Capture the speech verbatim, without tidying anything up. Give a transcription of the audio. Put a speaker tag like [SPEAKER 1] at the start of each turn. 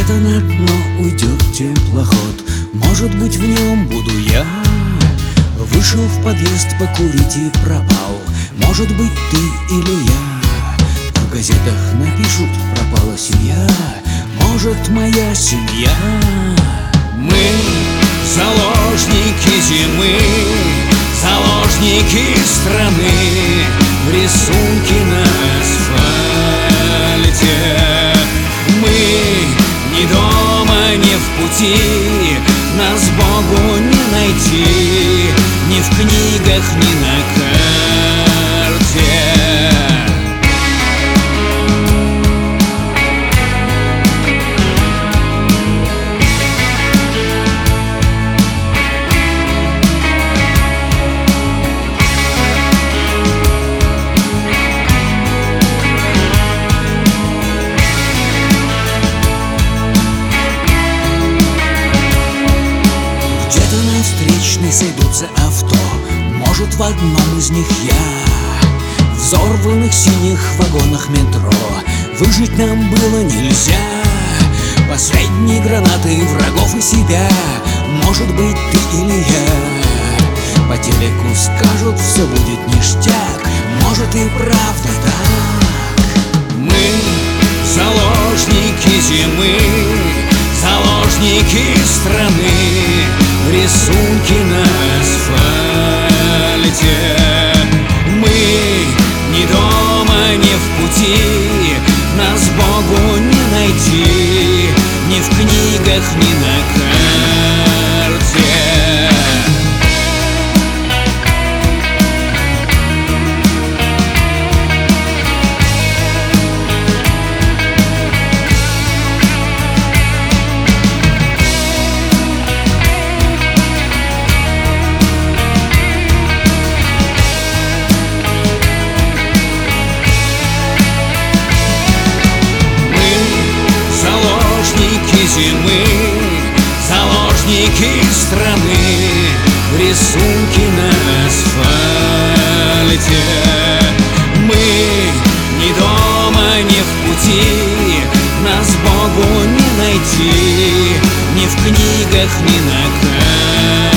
[SPEAKER 1] Где-то на дно уйдет теплоход, может быть, в нем буду я. Вышел в подъезд покурить и пропал, может быть, ты или я. В газетах напишут: пропала семья, может, моя семья. Мы заложники зимы, заложники страны, рисунки на асфальте. Мы ни дома, ни в пути, нас Богу не найти, ни в книгах, ни на карте. Где-то на встречной сойдутся авто, может, в одном из них я. В взорванных синих вагонах метро выжить нам было нельзя. Последние гранаты врагов и себя, может быть, ты или я. По телеку скажут: все будет ништяк, может, и правда так. Мы заложники зимы, заложники страны, рисунки на асфальте. Мы ни дома, ни в пути, нас Богу не найти, ни в книгах, ни на карте. Зимы, заложники страны, рисунки на асфальте. Мы ни дома, ни в пути, нас Богу не найти, ни в книгах, ни на карте.